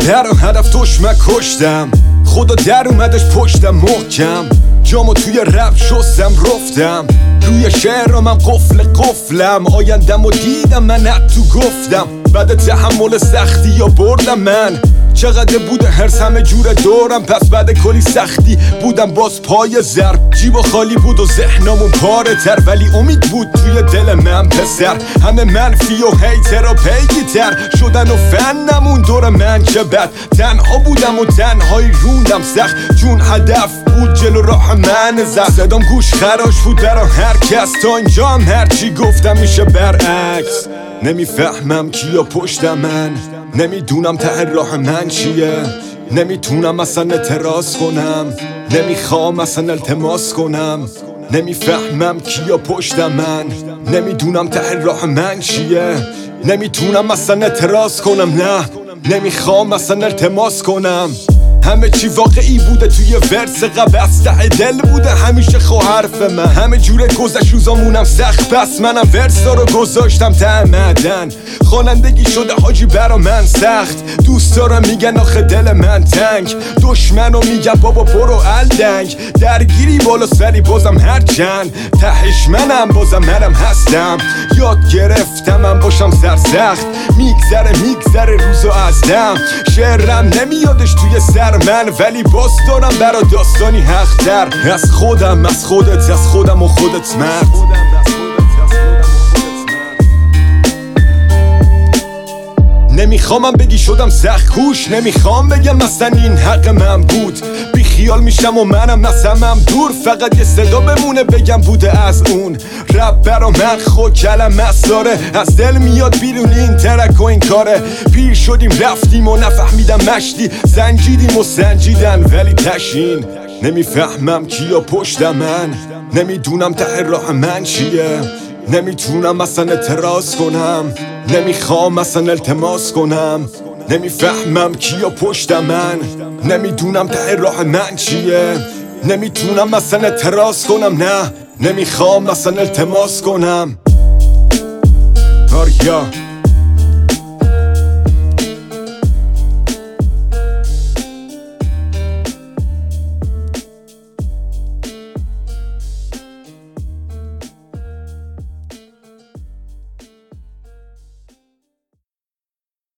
در و هدف دشمن کشتم، خدا در اومدش پشتم محکم، جامو توی رپ شستم رفتم، روی شعرم قفلم، آیندم و دیدم من تو گفتم، بعد تحمل سختی یا بردم من، چقدر بوده هرس همه جور دورم، پس بعد کلی سختی بودم باز پای ضرب، جیبا خالی بود و ذهنمون پاره تر، ولی امید بود توی دل من پسر، همه منفی و هیتر و پیگیتر شدن و فنمون دور من، چه بد تنها بودم و تنهایی روندم سخت، چون هدف بود جلو راه من زد، صدام گوش خراش بود برا هر کس، تا اینجا هم هرچی گفتم میشه برعکس، نمیفهمم کیا پشت من، نمیدونم ته راه من چیه، نمیتونم اصلا اعتراض کنم، نمیخوام اصلا التماس کنم، نمیفهمم کیا پشت من، نمیدونم ته راه من چیه، نمیتونم اصلا اعتراض کنم، نه نمیخوام اصلا التماس کنم، همه چی واقعی بوده توی ورس قبس، ته دل بوده همیشه خو حرف من، همه جوره گذشت روزامونم سخت، پس منم ورسا رو گذاشتم ته معدن، خوانندگی شده حاجی برا من سخت، دوست دارم میگن آخه دل من تنگ، دشمنو میگن بابا برو الدنگ، درگیری بالا سری بازم هرچند، تهش منم بازم منم هستم، یاد گرفتم من باشم سرسخت، میگذره روزو از دم، شعرم نمیادش توی سر من، ولی باز دارم برا داستانی حق تر، از خودم از خودت از خودم و خودت مرد، نمیخوامم بگی شدم سخت کوش، نمیخوام بگم مثلا این حق من بود، بی خیال میشم و منم نسمم دور، فقط یه صدا بمونه بگم بوده از اون، رپ برا من خود کلمه ساره، از دل میاد بیرون این ترک و این کاره، پیر شدیم رفتیم و نفهمیدم مشتی، سنجیدیم و سنجیدن ولی تشین، نمیفهمم کیا پشت من، نمیدونم ته راه من چیه، نمیتونم اصلا اعتراض کنم، نمیخوام اصلا التماس کنم، نمیفهمم کیا پشت من، نمیدونم ته راه من چیه، نمیتونم اصلا اعتراض کنم، نه نمیخوام اصلا التماس کنم، آریا